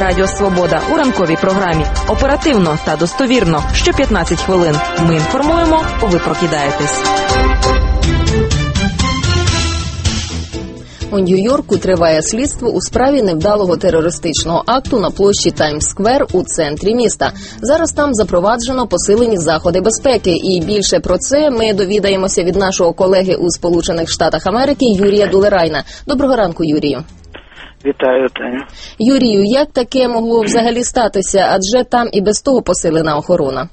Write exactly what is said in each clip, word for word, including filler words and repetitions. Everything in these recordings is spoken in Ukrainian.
Радіо Свобода у ранковій програмі. Оперативно та достовірно. Що п'ятнадцять хвилин. Ми інформуємо, ви прокидаєтесь. У Нью-Йорку триває слідство у справі невдалого терористичного акту на площі Таймс-сквер у центрі міста. Зараз там запроваджено посилені заходи безпеки. І більше про це ми довідаємося від нашого колеги у Сполучених Штатах Америки Юрія Дулерайна. Доброго ранку, Юрію. Вітаю, Таню. Юрію, як таке могло взагалі статися? Адже там і без того посилена охорона.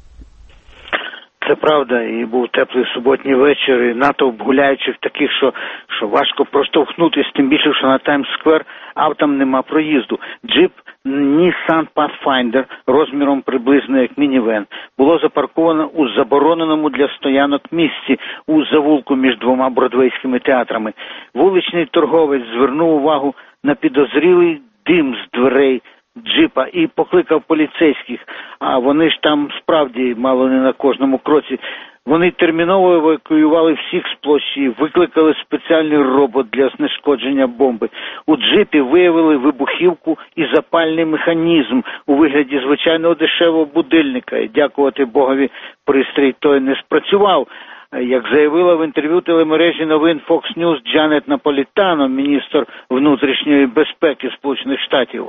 Це правда, і був теплий суботній вечір, і натовп гуляючих таких, що, що важко проштовхнутися, тим більше, що на Таймс-сквер автом нема проїзду. Джип Nissan Pathfinder розміром приблизно як мінівен було запарковано у забороненому для стоянок місці у завулку між двома бродвейськими театрами. Вуличний торговець звернув увагу на підозрілий дим з дверей джипа і покликав поліцейських, а вони ж там справді мало не на кожному кроці. Вони терміново евакуювали всіх з площі, викликали спеціальний робот для знешкодження бомби. У джипі виявили вибухівку і запальний механізм у вигляді звичайного дешевого будильника. І, дякувати Богові, пристрій той не спрацював. Як заявила в інтерв'ю телемережі новин Fox News Джанет Наполітано, міністр внутрішньої безпеки Сполучених Штатів.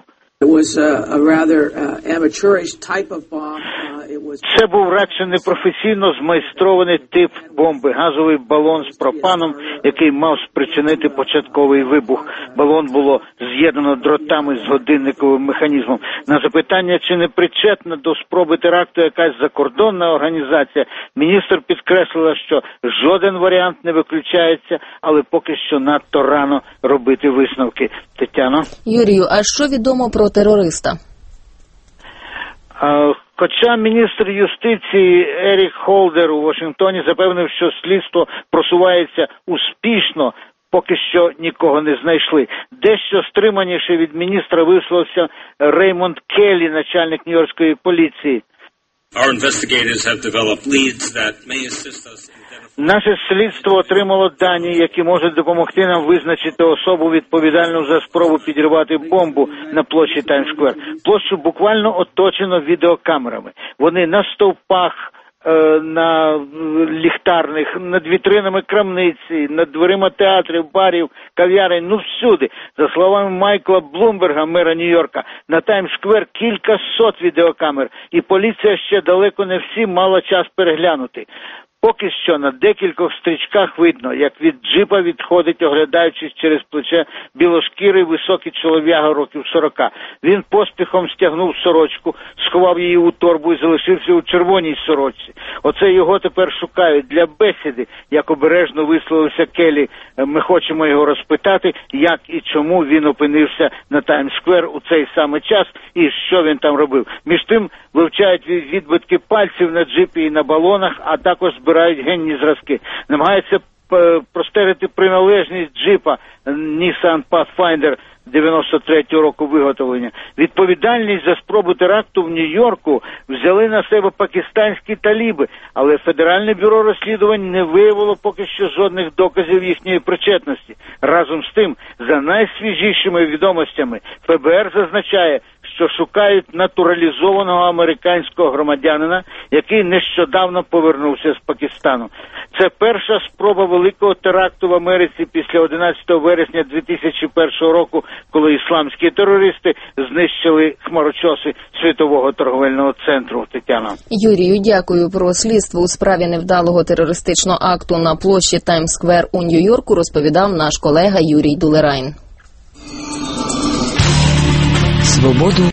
Це був радше непрофесійно змайстрований тип бомби, газовий балон з пропаном, який мав спричинити початковий вибух. Балон було з'єднано дротами з годинниковим механізмом. На запитання, чи не причетна до спроби теракту якась закордонна організація, міністр підкреслила, що жоден варіант не виключається, але поки що надто рано робити висновки. Тетяно? Юрію, а що відомо про терориста? А, хоча міністр юстиції Ерік Холдер у Вашингтоні запевнив, що слідство просувається успішно, поки що нікого не знайшли. Дещо стриманіше від міністра висловився Реймонд Келлі, начальник Нью-Йоркської поліції. Our investigators have developed leads that may assist us in identifying... Наше слідство отримало дані, які можуть допомогти нам визначити особу, відповідальну за спробу підірвати бомбу на площі Таймс-сквер. Площу буквально оточено відеокамерами. Вони на стовпах, на ліхтарних, над вітринами крамниці, над дверима театрів, барів, кав'ярень, ну всюди. За словами Майкла Блумберга, мера Нью-Йорка, на Таймс-сквер кілька сот відеокамер, і поліція ще далеко не всі мала час переглянути. Поки що на декількох стрічках видно, як від джипа відходить, оглядаючись через плече, білошкірий високий чолов'яга років сорока. Він поспіхом стягнув сорочку, сховав її у торбу і залишився у червоній сорочці. Оце його тепер шукають для бесіди, як обережно висловився Келлі. Ми хочемо його розпитати, як і чому він опинився на Таймс-сквер у цей самий час і що він там робив. Між тим вивчають відбитки пальців на джипі і на балонах, а також збирають генні зразки. Намагаються простежити приналежність джипа Nissan Pathfinder дев'яносто третього року виготовлення. Відповідальність за спробу теракту в Нью-Йорку взяли на себе пакистанські таліби, але Федеральне бюро розслідувань не виявило поки що жодних доказів їхньої причетності. Разом з тим, за найсвіжішими відомостями, Ф Б Р зазначає, що шукають натуралізованого американського громадянина, який нещодавно повернувся з Пакистану. Це перша спроба великого теракту в Америці після одинадцятого вересня дві тисячі першого року, коли ісламські терористи знищили хмарочоси Світового торговельного центру. Тетяна. Юрію, дякую. Про слідство у справі невдалого терористичного акту на площі Таймс-сквер у Нью-Йорку розповідав наш колега Юрій Дулерайн. Свободу